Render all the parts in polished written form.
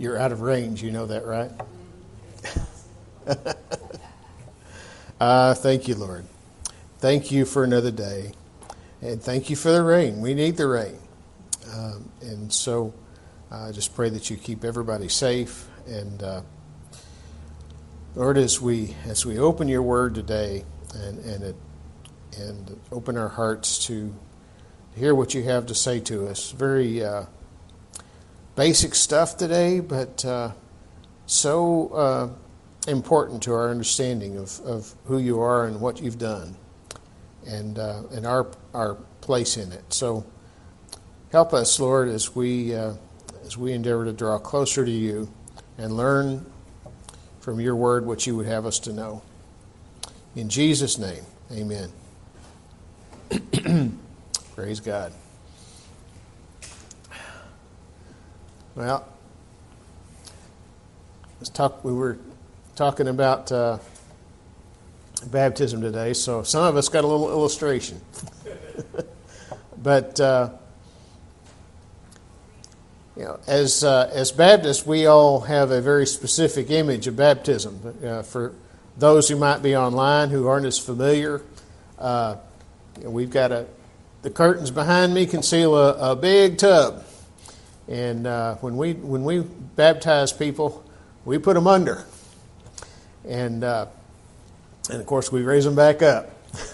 You're out of range, you know that, right? Thank you, Lord. Thank you for another day. And thank you for the rain. We need the rain. And so I just pray that you keep everybody safe. And Lord, as we open your word today and open our hearts to hear what you have to say to us, very basic stuff today, but so important to our understanding of who you are and what you've done, and our place in it. So help us, Lord, as we endeavor to draw closer to you and learn from your word what you would have us to know. In Jesus' name, amen. Praise God. Well, we were talking about baptism today, so some of us got a little illustration. But as Baptists, we all have a very specific image of baptism. For those who might be online who aren't as familiar, we've got the curtains behind me conceal a big tub, and when we baptize people, we put them under, and of course we raise them back up,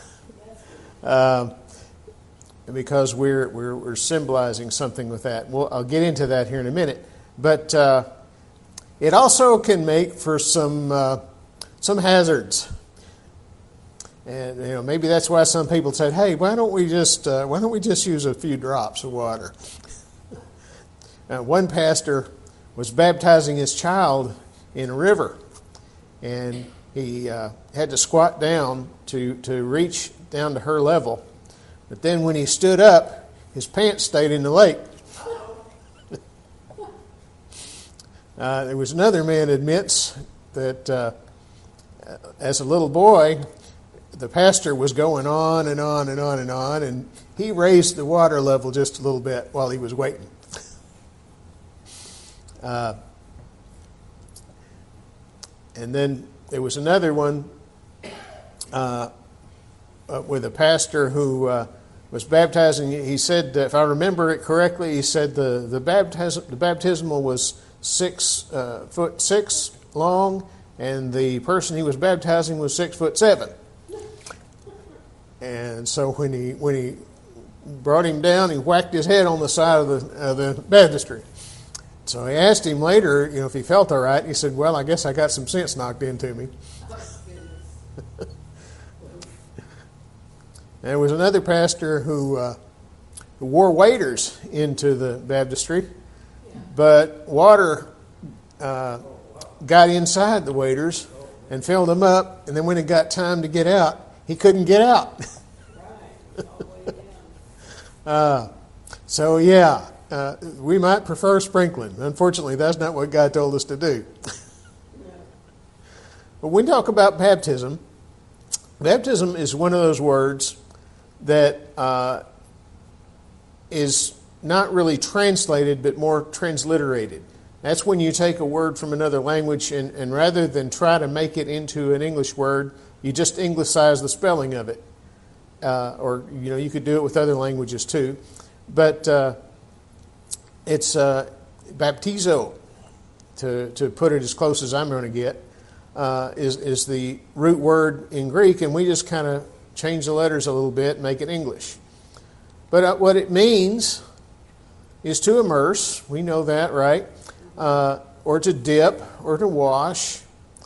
because we're symbolizing something with that. Well, I'll get into that here in a minute, but it also can make for some hazards. And maybe that's why some people said, "Hey, why don't we just use a few drops of water?" One pastor was baptizing his child in a river, and he had to squat down to reach down to her level. But then when he stood up, his pants stayed in the lake. There was another man admits that as a little boy, the pastor was going on and on and on and on, and he raised the water level just a little bit while he was waiting. And then there was another one with a pastor who was baptizing. He said, if I remember it correctly, he said the baptismal was 6'6" long, and the person he was baptizing was 6'7". And so when he brought him down, he whacked his head on the side of the baptistry. So he asked him later, if he felt all right. He said, "Well, I guess I got some sense knocked into me." There was another pastor who wore waders into the baptistry, but water got inside the waders and filled them up, and then when it got time to get out, he couldn't get out. We might prefer sprinkling. Unfortunately, that's not what God told us to do. But when we talk about baptism is one of those words that is not really translated, but more transliterated. That's when you take a word from another language and rather than try to make it into an English word, you just Englishise the spelling of it. Or you could do it with other languages too. But it's baptizo, to put it as close as I'm going to get, is the root word in Greek, and we just kind of change the letters a little bit and make it English. But what it means is to immerse. We know that, right? Or to dip, or to wash.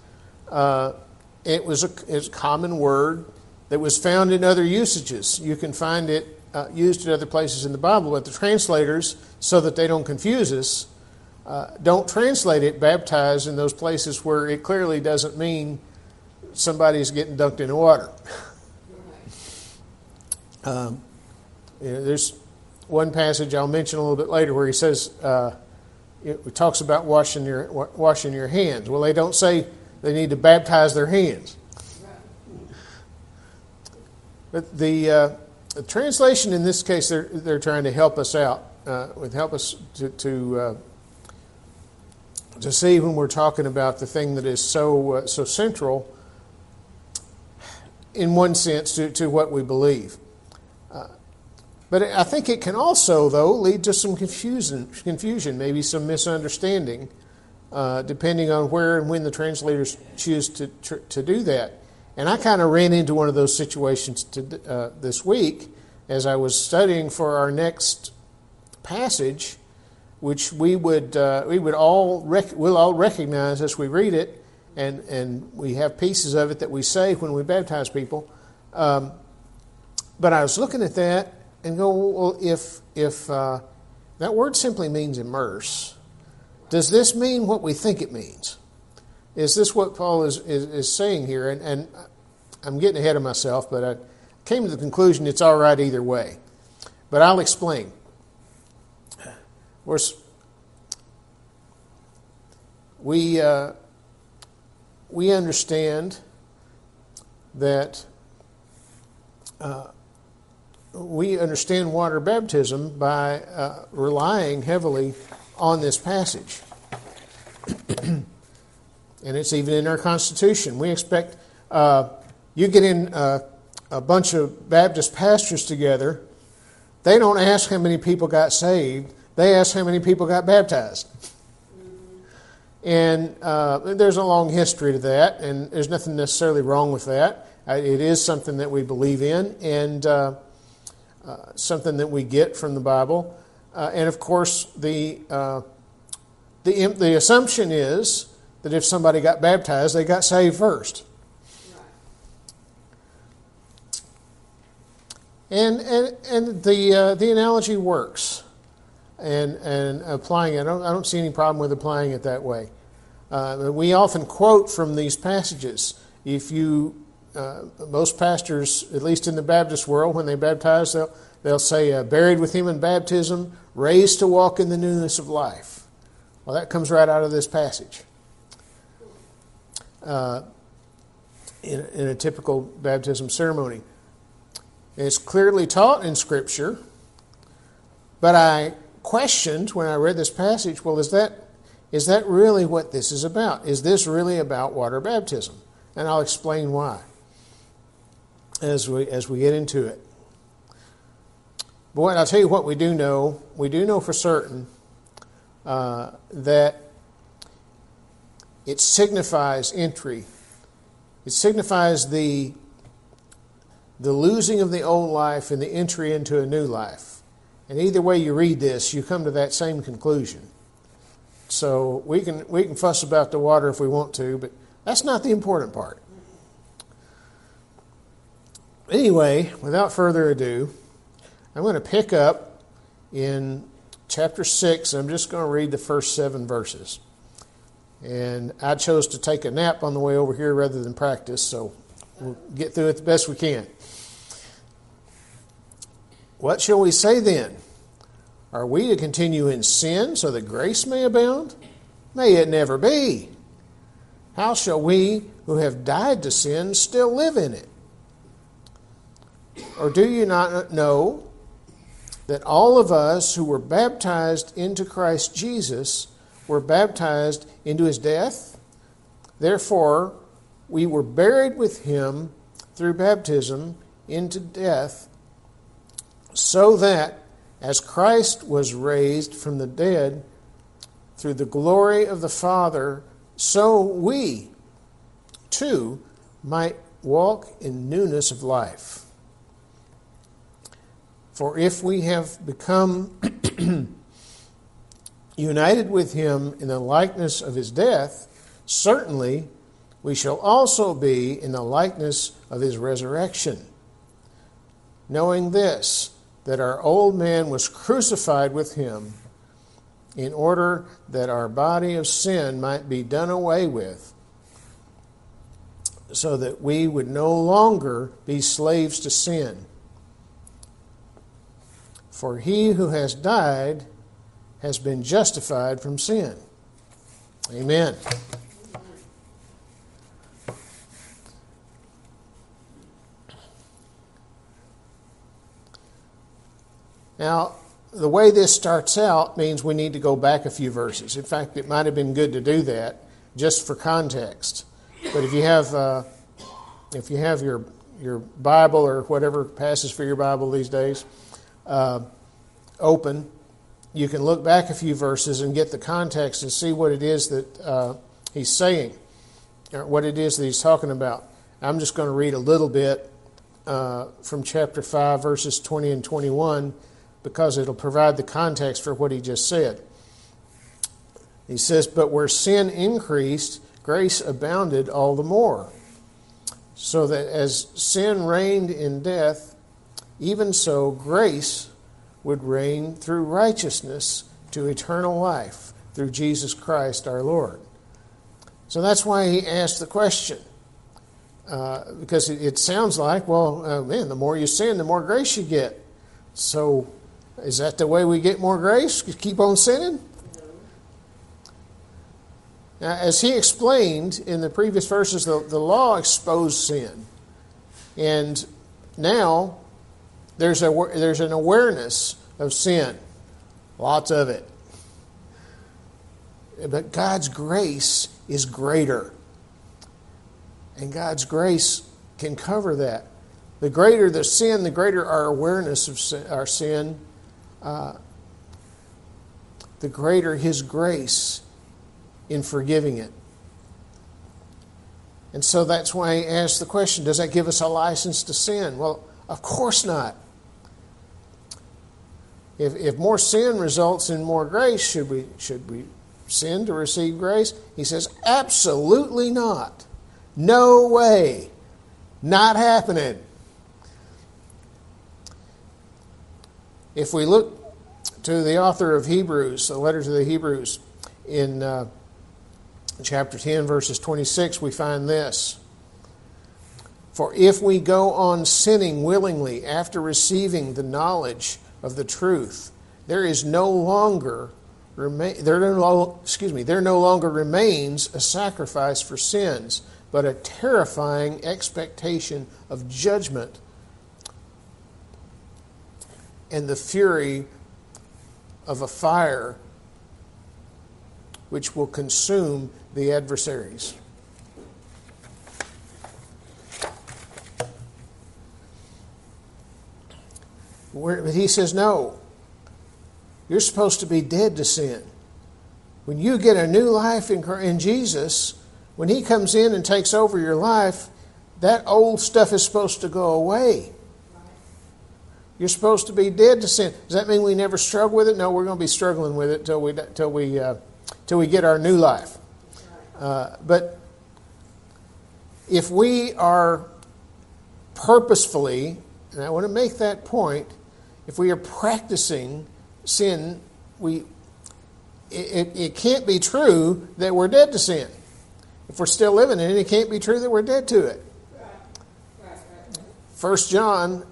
It's a common word that was found in other usages. You can find it used in other places in the Bible, but the translators, so that they don't confuse us, don't translate it baptized in those places where it clearly doesn't mean somebody's getting dunked in the water. There's one passage I'll mention a little bit later where he says, it talks about washing your hands. Well, they don't say they need to baptize their hands. But the translation in this case, they're trying to help us out, help us to to see when we're talking about the thing that is so central, in one sense, to what we believe. But I think it can also, though, lead to some confusion, maybe some misunderstanding, depending on where and when the translators choose to do that. And I kind of ran into one of those situations this week as I was studying for our next passage, which we'll all recognize as we read it, and we have pieces of it that we say when we baptize people. But I was looking at that and go, well, if that word simply means immerse, does this mean what we think it means? Is this what Paul is saying here? And I'm getting ahead of myself, but I came to the conclusion it's all right either way. But I'll explain. We understand that we understand water baptism by relying heavily on this passage. And it's even in our Constitution. We expect, you get in a bunch of Baptist pastors together, they don't ask how many people got saved, they ask how many people got baptized. And there's a long history to that, and there's nothing necessarily wrong with that. It is something that we believe in, and something that we get from the Bible. And of course, the assumption is that if somebody got baptized, they got saved first. And the analogy works, and applying it, I don't see any problem with applying it that way. We often quote from these passages. Most pastors, at least in the Baptist world, when they baptize, they'll say, buried with him in baptism, raised to walk in the newness of life. Well, that comes right out of this passage. In a typical baptism ceremony. It's clearly taught in Scripture, but I questioned when I read this passage, well, is that really what this is about? Is this really about water baptism? And I'll explain why as we get into it. But I'll tell you what we do know. We do know for certain that it signifies entry. It signifies the losing of the old life and the entry into a new life. And either way you read this, you come to that same conclusion. So we can fuss about the water if we want to, but that's not the important part. Anyway, without further ado, I'm going to pick up in chapter 6. I'm just going to read the first 7 verses. And I chose to take a nap on the way over here rather than practice, so we'll get through it the best we can. What shall we say then? Are we to continue in sin so that grace may abound? May it never be. How shall we who have died to sin still live in it? Or do you not know that all of us who were baptized into Christ Jesus were baptized into his death? Therefore, we were buried with him through baptism into death, so that as Christ was raised from the dead through the glory of the Father, so we too might walk in newness of life. For if we have become united with him in the likeness of his death, certainly we shall also be in the likeness of his resurrection. Knowing this, that our old man was crucified with him, in order that our body of sin might be done away with, so that we would no longer be slaves to sin. For he who has died has been justified from sin. Amen. Now, the way this starts out means we need to go back a few verses. In fact, it might have been good to do that just for context. But if you have your Bible or whatever passes for your Bible these days open, you can look back a few verses and get the context and see what it is that he's saying, or what it is that he's talking about. I'm just going to read a little bit from chapter 5, verses 20 and 21, because it'll provide the context for what he just said. He says, "But where sin increased, grace abounded all the more. So that as sin reigned in death, even so grace would reign through righteousness to eternal life through Jesus Christ our Lord." So that's why he asked the question. Because it sounds like, well, man, the more you sin, the more grace you get. So is that the way we get more grace? Keep on sinning? Now, as he explained in the previous verses, the law exposed sin. And now there's an awareness of sin. Lots of it. But God's grace is greater. And God's grace can cover that. The greater the sin, the greater our awareness of our sin, the greater His grace in forgiving it. And so that's why he asked the question, does that give us a license to sin? Well, of course not. If more sin results in more grace, should we sin to receive grace? He says, absolutely not. No way. Not happening. If we look to the author of Hebrews, the letter to the Hebrews, in chapter 10, verses 26, we find this. "For if we go on sinning willingly after receiving the knowledge of the truth, there no longer remains a sacrifice for sins, but a terrifying expectation of judgment and the fury of a fire which will consume the adversaries." But he says, no. You're supposed to be dead to sin. When you get a new life in Jesus, when He comes in and takes over your life, that old stuff is supposed to go away. You're supposed to be dead to sin. Does that mean we never struggle with it? No, we're going to be struggling with it till we get our new life. But if we are purposefully, and I want to make that point, if we are practicing sin, it can't be true that we're dead to sin. If we're still living in it, it can't be true that we're dead to it. 1 John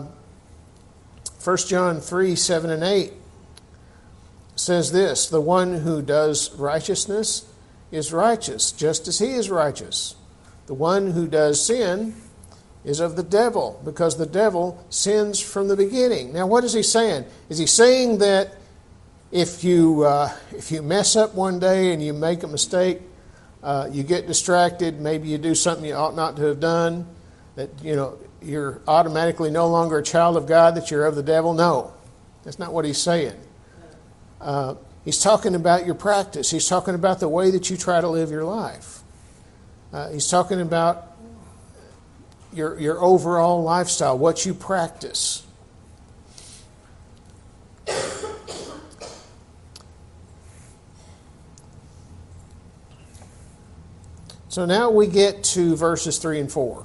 3, 7 and 8 says this, "The one who does righteousness is righteous, just as he is righteous. The one who does sin is of the devil, because the devil sins from the beginning." Now, what is he saying? Is he saying that if you mess up one day and you make a mistake, you get distracted, maybe you do something you ought not to have done, that you're automatically no longer a child of God, that you're of the devil? No, that's not what he's saying. He's talking about your practice. He's talking about the way that you try to live your life. He's talking about your overall lifestyle, what you practice. So now we get to verses 3 and 4.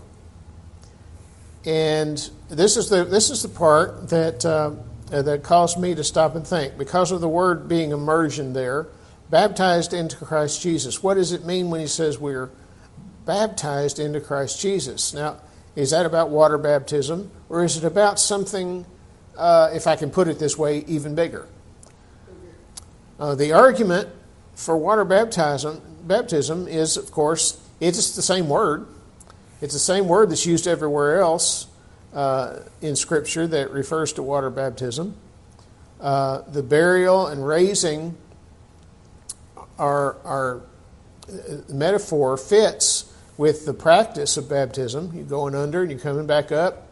And this is the part that caused me to stop and think. Because of the word being immersion there, baptized into Christ Jesus. What does it mean when he says we're baptized into Christ Jesus? Now, is that about water baptism, or is it about something, if I can put it this way, even bigger? The argument for water baptism is, of course, it's the same word. It's the same word that's used everywhere else in Scripture that refers to water baptism. the burial and raising our metaphor fits with the practice of baptism. You're going under and you're coming back up.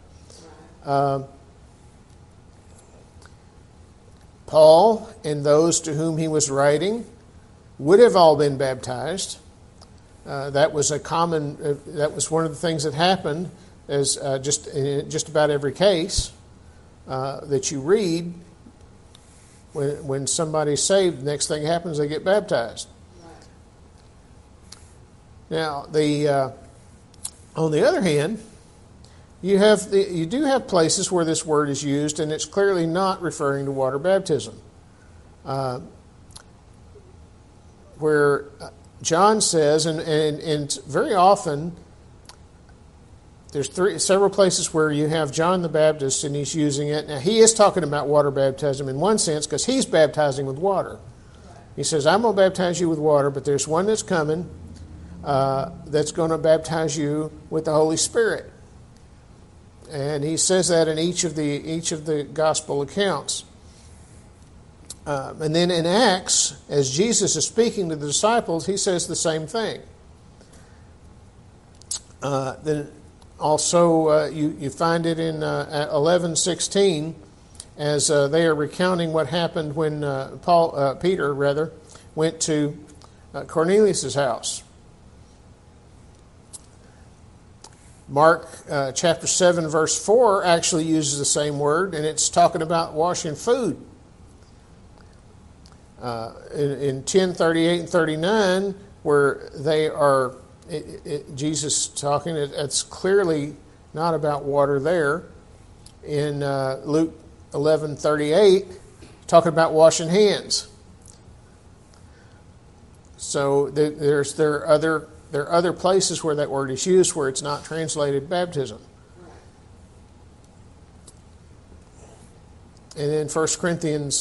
Paul and those to whom he was writing would have all been baptized. That was that was one of the things that happened as just in just about every case that you read. When somebody's saved, the next thing happens, they get baptized. Now, on the other hand, you do have places where this word is used, and it's clearly not referring to water baptism. Where John says, and very often, there's several places where you have John the Baptist and he's using it. Now, he is talking about water baptism in one sense because he's baptizing with water. He says, I'm going to baptize you with water, but there's one that's coming that's going to baptize you with the Holy Spirit. And he says that in each of the gospel accounts. And then in Acts, as Jesus is speaking to the disciples, he says the same thing. Then also, you find it in 11:16 as they are recounting what happened when Peter went to Cornelius' house. Mark chapter 7 verse 4 actually uses the same word, and it's talking about washing food. In 10:38 and 39, where they are, Jesus talking, it's clearly not about water there. In Luke 11:38, talking about washing hands. So there are other places where that word is used where it's not translated baptism. And in 1 Corinthians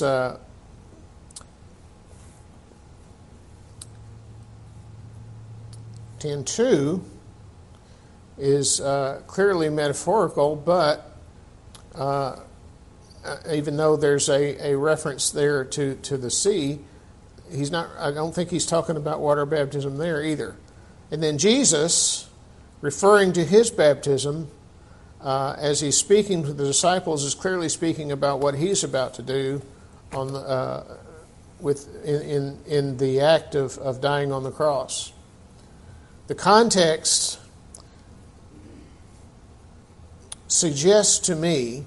10:2 is clearly metaphorical, but even though there's a reference there to the sea, I don't think he's talking about water baptism there either. And then Jesus, referring to his baptism, as he's speaking to the disciples, is clearly speaking about what he's about to do in the act of dying on the cross. The context suggests to me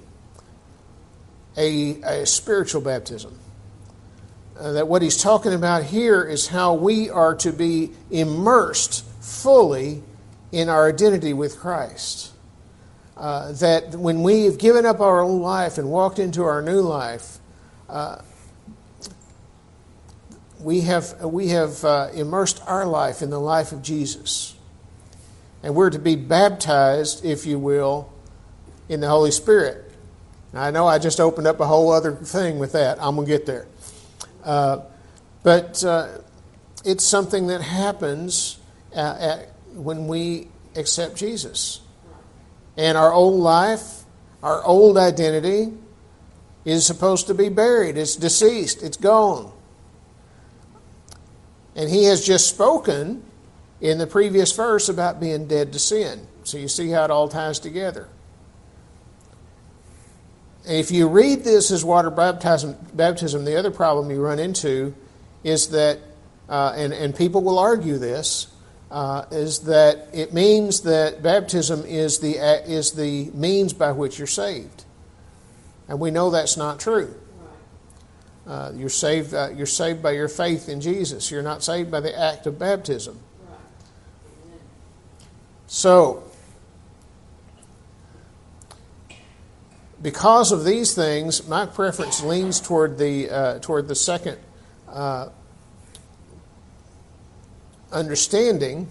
a spiritual baptism. That what he's talking about here is how we are to be immersed fully in our identity with Christ. That when we have given up our old life and walked into our new life, we have immersed our life in the life of Jesus. And we're to be baptized, if you will, in the Holy Spirit. Now, I know I just opened up a whole other thing with that. I'm going to get there. But it's something that happens when we accept Jesus. And our old life, our old identity, is supposed to be buried. It's deceased. It's gone. And he has just spoken in the previous verse about being dead to sin. So you see how it all ties together. And if you read this as water baptism, the other problem you run into is that, and people will argue this, is that it means that baptism is the means by which you're saved. And we know that's not true. You're saved by your faith in Jesus. You're not saved by the act of baptism. So, because of these things, my preference leans toward the second understanding,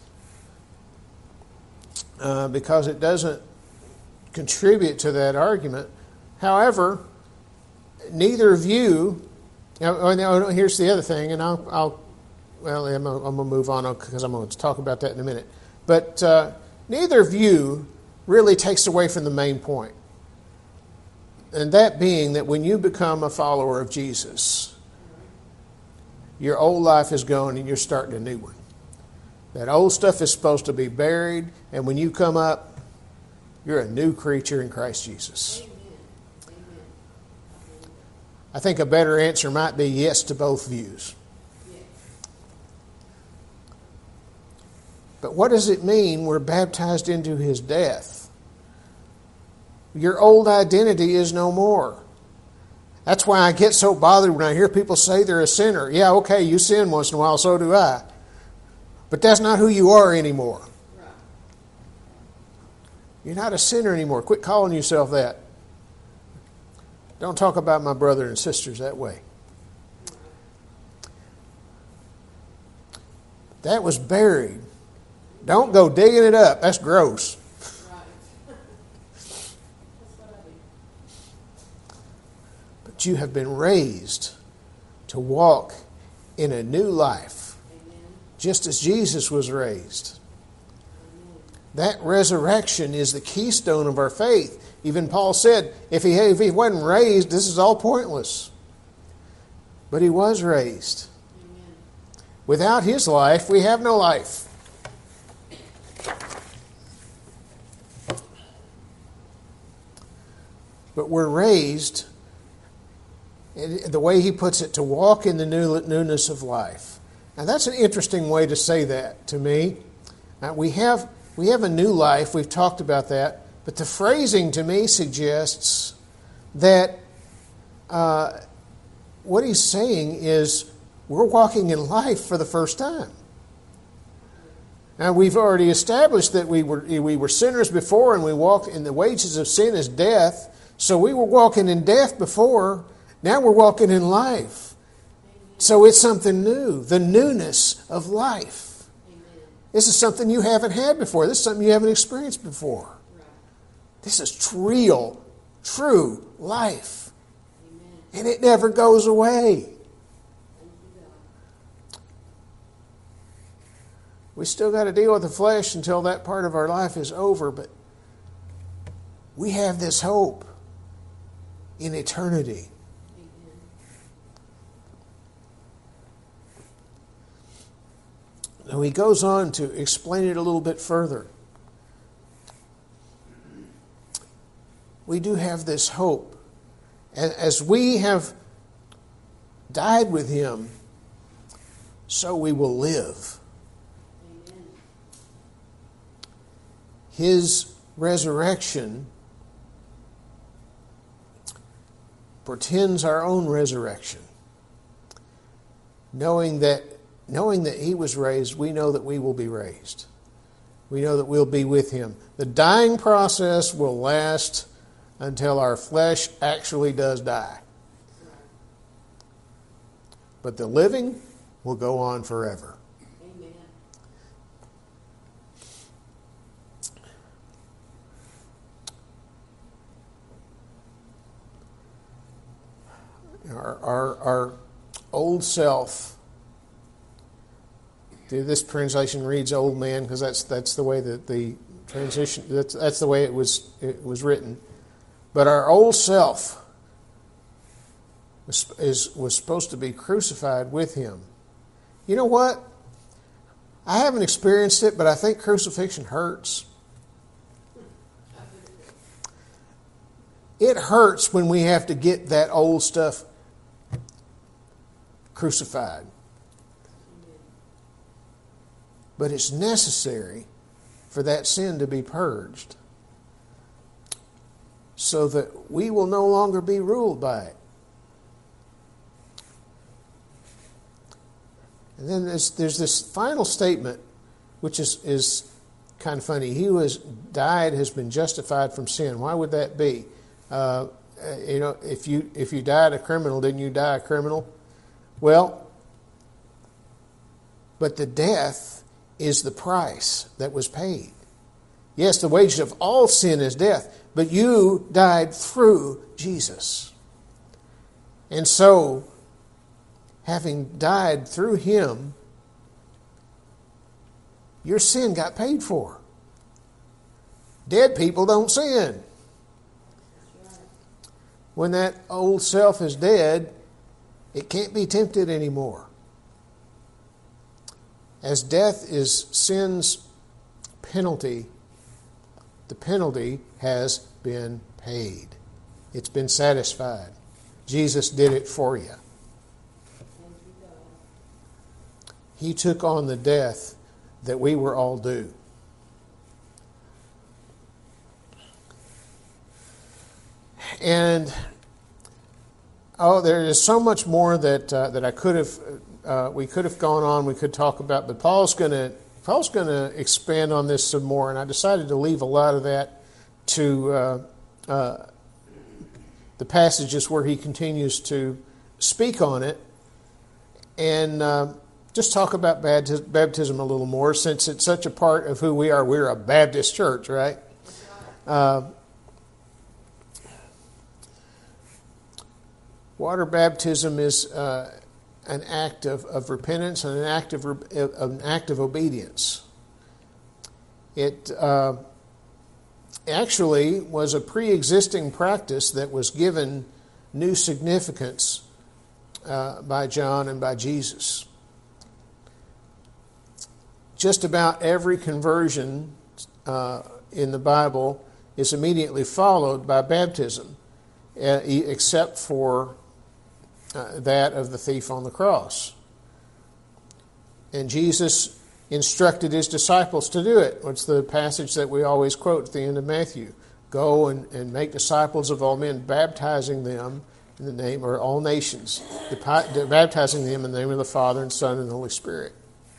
because it doesn't contribute to that argument. However, neither of you. Now, here's the other thing, and I'm going to move on because I'm going to talk about that in a minute. But neither of you really takes away from the main point. And that being that when you become a follower of Jesus, your old life is gone and you're starting a new one. That old stuff is supposed to be buried, and when you come up, you're a new creature in Christ Jesus. I think a better answer might be yes to both views. But what does it mean we're baptized into His death? Your old identity is no more. That's why I get so bothered when I hear people say they're a sinner. Yeah, okay, you sin once in a while, so do I. But that's not who you are anymore. You're not a sinner anymore. Quit calling yourself that. Don't talk about my brother and sisters that way. That was buried. Don't go digging it up. That's gross. But you have been raised to walk in a new life, just as Jesus was raised. That resurrection is the keystone of our faith. Even Paul said, if he wasn't raised, this is all pointless. But He was raised. Amen. Without His life, we have no life. But we're raised, the way he puts it, to walk in the newness of life. Now that's an interesting way to say that to me. We have a new life, we've talked about that. But the phrasing to me suggests that what he's saying is we're walking in life for the first time. Now we've already established that we were sinners before, and we walked in the wages of sin is death. So we were walking in death before. Now we're walking in life. So it's something new, the newness of life. This is something you haven't had before. This is something you haven't experienced before. This is real, true life. And it never goes away. We still got to deal with the flesh until that part of our life is over, but we have this hope in eternity. Now he goes on to explain it a little bit further. We do have this hope. As we have died with Him, so we will live. Amen. His resurrection portends our own resurrection. Knowing that He was raised, we know that we will be raised. We know that we'll be with Him. The dying process will last until our flesh actually does die. But the living will go on forever. Amen. Our old self, this translation reads "old man" because that's the way that the transition that's the way it was written. But our old self was supposed to be crucified with Him. You know what? I haven't experienced it, but I think crucifixion hurts. It hurts when we have to get that old stuff crucified. But it's necessary for that sin to be purged, so that we will no longer be ruled by it. And then there's this final statement, which is kind of funny. He who has died has been justified from sin. Why would that be? If you died a criminal, didn't you die a criminal? Well, but the death is the price that was paid. Yes, the wages of all sin is death, but you died through Jesus. And so, having died through Him, your sin got paid for. Dead people don't sin. When that old self is dead, it can't be tempted anymore. As death is sin's penalty, the penalty has been paid. It's been satisfied. Jesus did it for you. He took on the death that we were all due. And there is so much more that I could have we could have gone on. We could talk about, but Paul's going to expand on this some more, and I decided to leave a lot of that to the passages where he continues to speak on it, and just talk about baptism a little more, since it's such a part of who we are. We're a Baptist church, right? Water baptism is an act of repentance and an act of obedience. It actually was a pre-existing practice that was given new significance by John and by Jesus. Just about every conversion in the Bible is immediately followed by baptism, except for that of the thief on the cross. And Jesus instructed his disciples to do it. It's the passage that we always quote at the end of Matthew. Go and make disciples of all men, baptizing them in the name, or all nations, baptizing them in the name of the Father and Son and the Holy Spirit.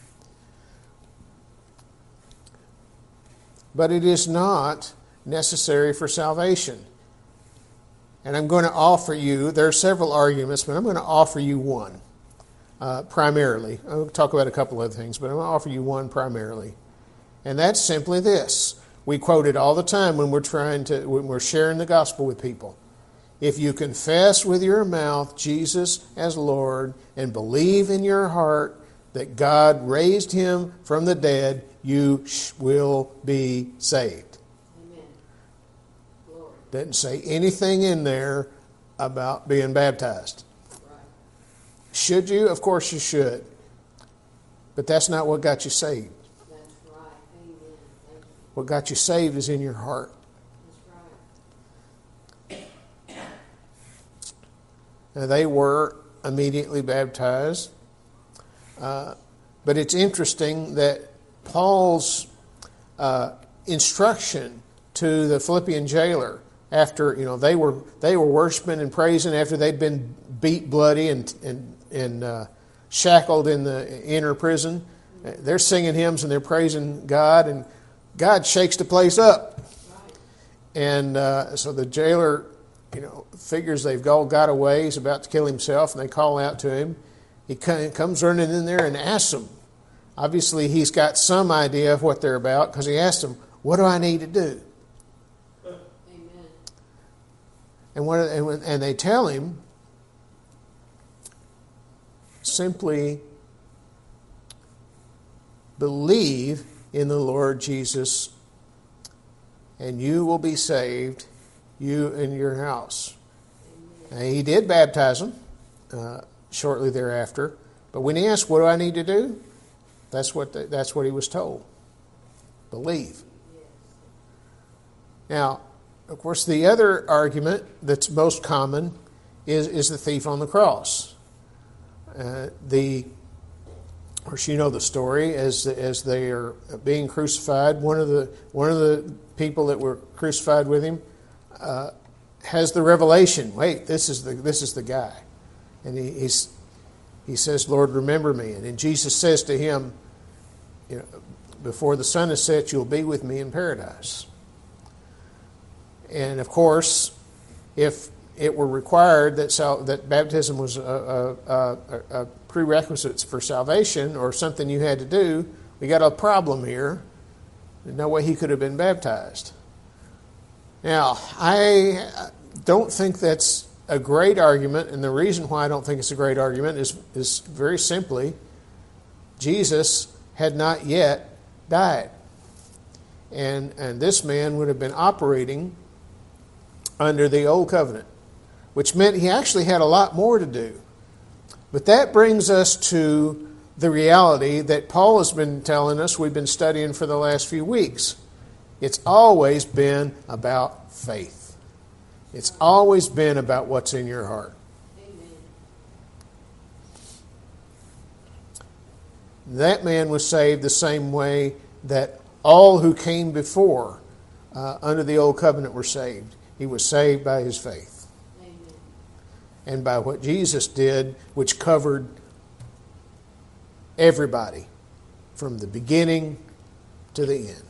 But it is not necessary for salvation. And I'm going to offer you, there are several arguments, but I'm going to offer you one primarily. I'll talk about a couple other things, but I'm going to offer you one primarily. And that's simply this. We quote it all the time when we're sharing the gospel with people. If you confess with your mouth Jesus as Lord and believe in your heart that God raised him from the dead, you will be saved. Amen. Doesn't say anything in there about being baptized. Right. Should you? Of course you should. But that's not what got you saved. That's right. Amen. What got you saved is in your heart. That's right. Now, they were immediately baptized. But it's interesting that Paul's instruction to the Philippian jailer, after they were worshiping and praising after they'd been beat bloody and shackled in the inner prison, they're singing hymns and they're praising God, and God shakes the place up. And so the jailer, figures they've all got away. He's about to kill himself, and they call out to him. He comes running in there and asks them. Obviously, he's got some idea of what they're about, because he asked them, "What do I need to do?" Amen. And they tell him, simply believe in the Lord Jesus, and you will be saved, you and your house. Now, he did baptize them shortly thereafter, but when he asked, "What do I need to do?" That's what he was told. Believe. Now, of course, the other argument that's most common is the thief on the cross. Of course, you know the story. As they are being crucified, one of the people that were crucified with him has the revelation. Wait, this is the guy, and he says, "Lord, remember me." And then Jesus says to him, "Before the sun is set, you'll be with me in paradise." And of course, if it were required that baptism was a prerequisite for salvation, or something you had to do, we got a problem here. There's no way he could have been baptized. Now, I don't think that's a great argument, and the reason why I don't think it's a great argument is very simply, Jesus had not yet died. And this man would have been operating under the old covenant, which meant he actually had a lot more to do. But that brings us to the reality that Paul has been telling us, we've been studying for the last few weeks. It's always been about faith. It's always been about what's in your heart. That man was saved the same way that all who came before under the old covenant were saved. He was saved by his faith. Amen. And by what Jesus did, which covered everybody from the beginning to the end.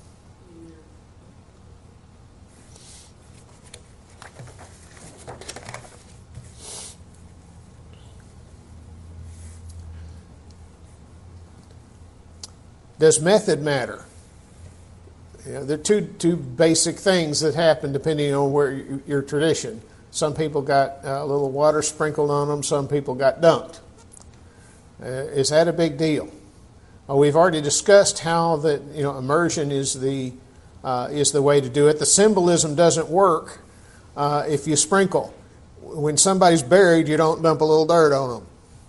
Does method matter? There are two basic things that happen depending on where your tradition. Some people got a little water sprinkled on them. Some people got dunked. Is that a big deal? Well, we've already discussed how that immersion is the way to do it. The symbolism doesn't work if you sprinkle. When somebody's buried, you don't dump a little dirt on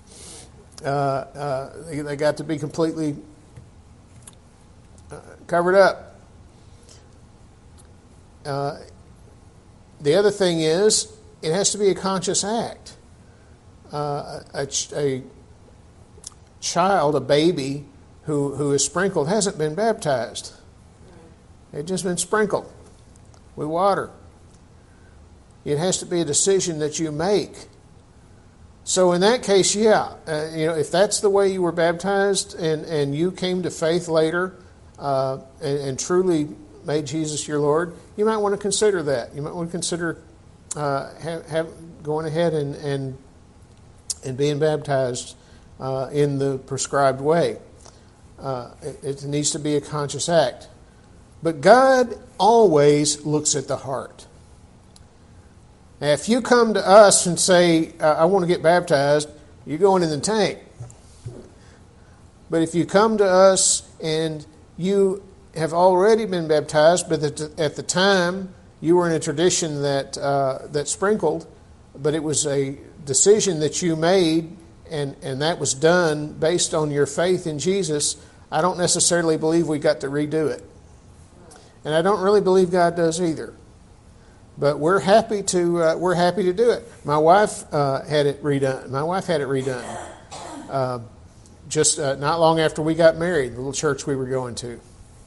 them. They got to be completely covered up. The other thing is, it has to be a conscious act. A child, a baby who is sprinkled hasn't been baptized. It's just been sprinkled with water. It has to be a decision that you make. So in that case, if that's the way you were baptized and you came to faith later and truly made Jesus your Lord, you might want to consider that. You might want to consider going ahead and being baptized in the prescribed way. It needs to be a conscious act. But God always looks at the heart. Now, if you come to us and say, I want to get baptized, you're going in the tank. But if you come to us and you have already been baptized, but at the time you were in a tradition that sprinkled, but it was a decision that you made, and that was done based on your faith in Jesus, I don't necessarily believe we got to redo it. And I don't really believe God does either. But we're happy to do it. My wife had it redone. Just not long after we got married, the little church we were going to.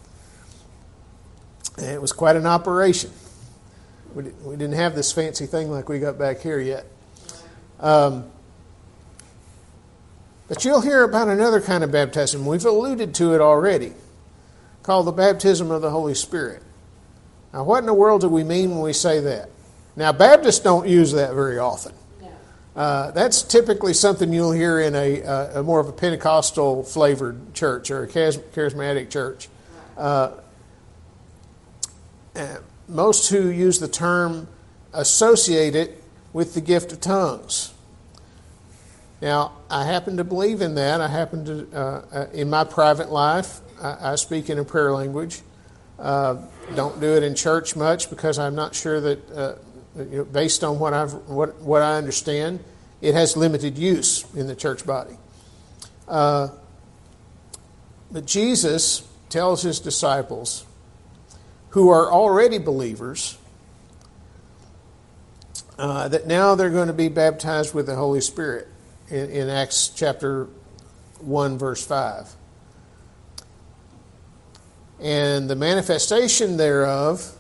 And it was quite an operation. We didn't have this fancy thing like we got back here yet. But you'll hear about another kind of baptism. We've alluded to it already, called the baptism of the Holy Spirit. Now, what in the world do we mean when we say that? Now, Baptists don't use that very often. That's typically something you'll hear in a more of a Pentecostal flavored church or a charismatic church. Most who use the term associate it with the gift of tongues. Now, I happen to believe in that. I happen to, in my private life, I speak in a prayer language. Don't do it in church much because I'm not sure that, based on what I understand, it has limited use in the church body. But Jesus tells his disciples, who are already believers, that now they're going to be baptized with the Holy Spirit in Acts chapter 1, verse 5. And the manifestation thereof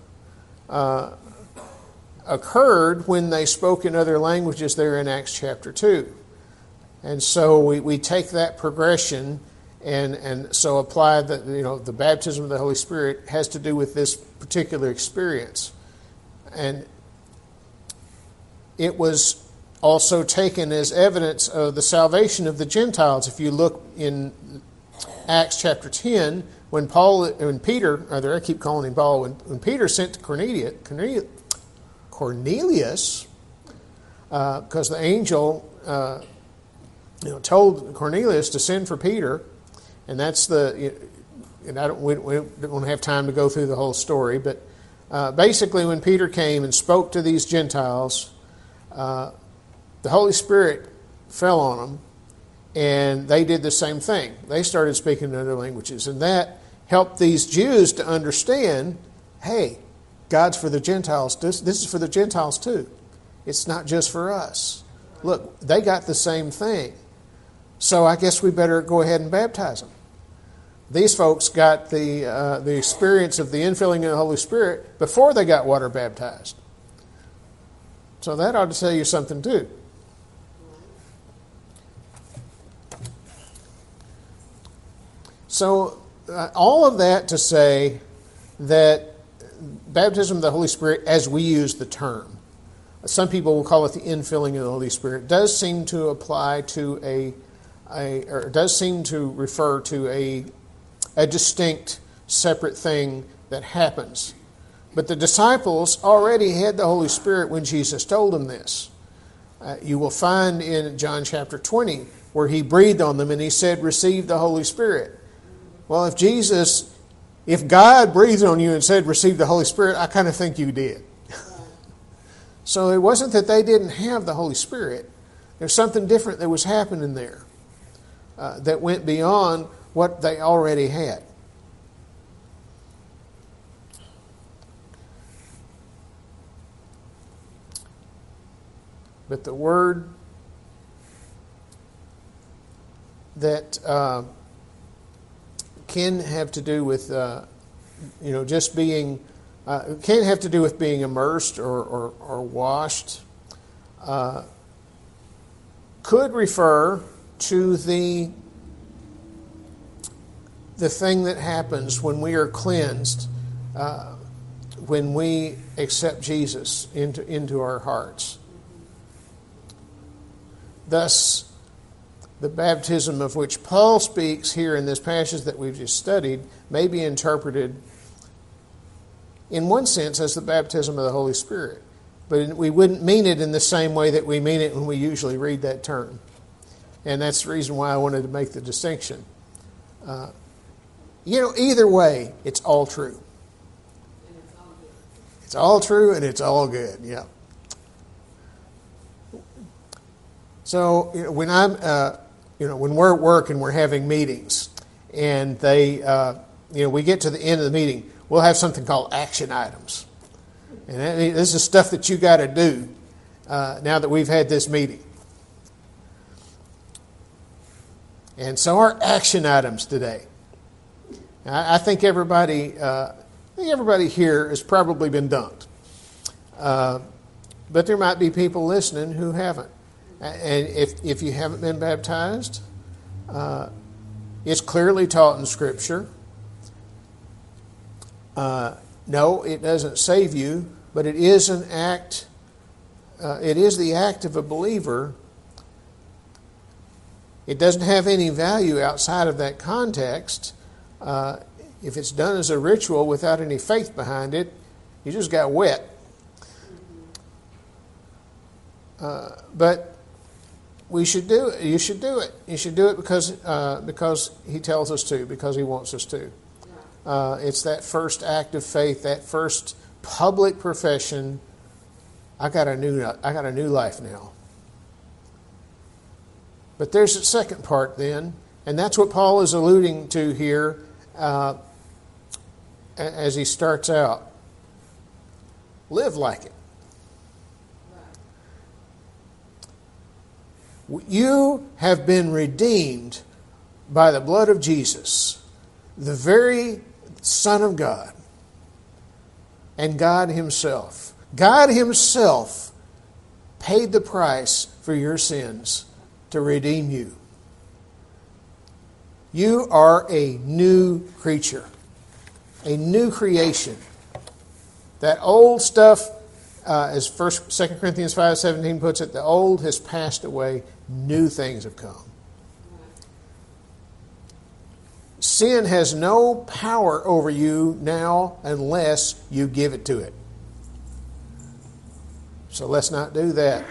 occurred when they spoke in other languages there in Acts chapter 2. And so we take that progression and so apply that, the baptism of the Holy Spirit has to do with this particular experience. And it was also taken as evidence of the salvation of the Gentiles. If you look in Acts chapter 10, when Peter, when Peter sent to Cornelius, because the angel, told Cornelius to send for Peter, and that's we don't have time to go through the whole story, but basically when Peter came and spoke to these Gentiles, the Holy Spirit fell on them, and they did the same thing. They started speaking in other languages, and that helped these Jews to understand, hey, God's for the Gentiles. This is for the Gentiles too. It's not just for us. Look, they got the same thing. So I guess we better go ahead and baptize them. These folks got the experience of the infilling of the Holy Spirit before they got water baptized. So that ought to tell you something too. So all of that to say that baptism of the Holy Spirit, as we use the term, some people will call it the infilling of the Holy Spirit, does seem to apply to or does seem to refer to a distinct, separate thing that happens. But the disciples already had the Holy Spirit when Jesus told them this. You will find in John chapter 20 where he breathed on them and he said, receive the Holy Spirit. Well, if God breathed on you and said, receive the Holy Spirit, I kind of think you did. So it wasn't that they didn't have the Holy Spirit. There's something different that was happening there that went beyond what they already had. But the word that can have to do with, just being, can have to do with being immersed or washed, could refer to the thing that happens when we are cleansed, when we accept Jesus into our hearts. Thus, the baptism of which Paul speaks here in this passage that we've just studied may be interpreted in one sense as the baptism of the Holy Spirit. But we wouldn't mean it in the same way that we mean it when we usually read that term. And that's the reason why I wanted to make the distinction. Either way, it's all true. It's all true and it's all good, yeah. So when I'm, when we're at work and we're having meetings, and they, we get to the end of the meeting, we'll have something called action items, and this is stuff that you got to do now that we've had this meeting. And so our action items today, I think everybody here has probably been dunked, but there might be people listening who haven't. And if you haven't been baptized, it's clearly taught in Scripture. No, it doesn't save you, but it is an act. It is the act of a believer. It doesn't have any value outside of that context. If it's done as a ritual without any faith behind it, you just got wet. But we should do it. You should do it. You should do it because He tells us to, because He wants us to. It's that first act of faith, that first public profession. I got a new life now. But there's a second part then, and that's what Paul is alluding to here as he starts out. Live like it. You have been redeemed by the blood of Jesus, the very Son of God, and God Himself. God Himself paid the price for your sins to redeem you. You are a new creature, a new creation. That old stuff, as 2 Corinthians 5:17 puts it, the old has passed away, new things have come. Sin has no power over you now unless you give it to it. So let's not do that.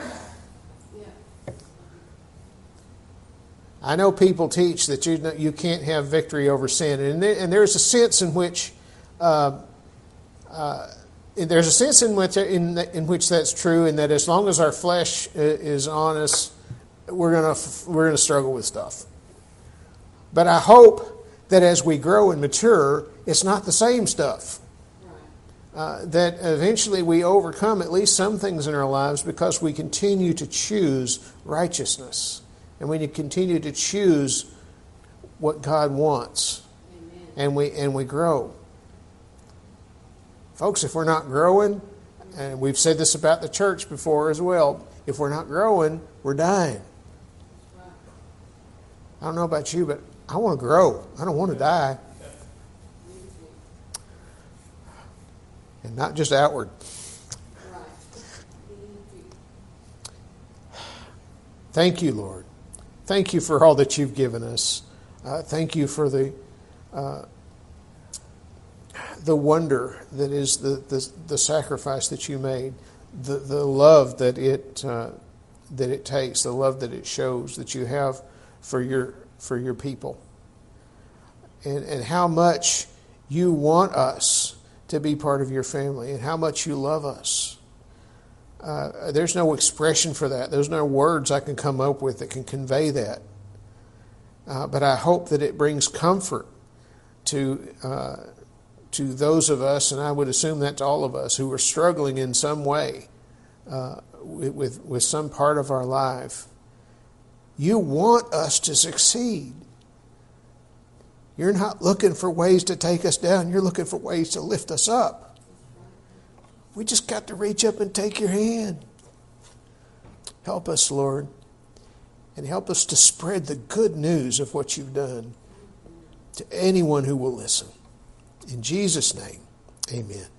I know people teach that you can't have victory over sin, and there's a sense in which there's a sense in which that's true, and that as long as our flesh is on us, we're gonna struggle with stuff. But I hope that as we grow and mature, it's not the same stuff. That eventually we overcome at least some things in our lives because we continue to choose righteousness, and we continue to choose what God wants, and we grow. Folks, if we're not growing, and we've said this about the church before as well, if we're not growing, we're dying. I don't know about you, but I want to grow. I don't want to die. And not just outward. Thank you, Lord. Thank you for all that you've given us. Thank you for the wonder that is the sacrifice that you made, the love that it takes, the love that it shows that you have for your people, and how much you want us to be part of your family, and how much you love us. There's no expression for that. There's no words I can come up with that can convey that. But I hope that it brings comfort to those of us, and I would assume that to all of us, who are struggling in some way with some part of our life. You want us to succeed. You're not looking for ways to take us down. You're looking for ways to lift us up. We just got to reach up and take your hand. Help us, Lord, and help us to spread the good news of what you've done to anyone who will listen. In Jesus' name, amen.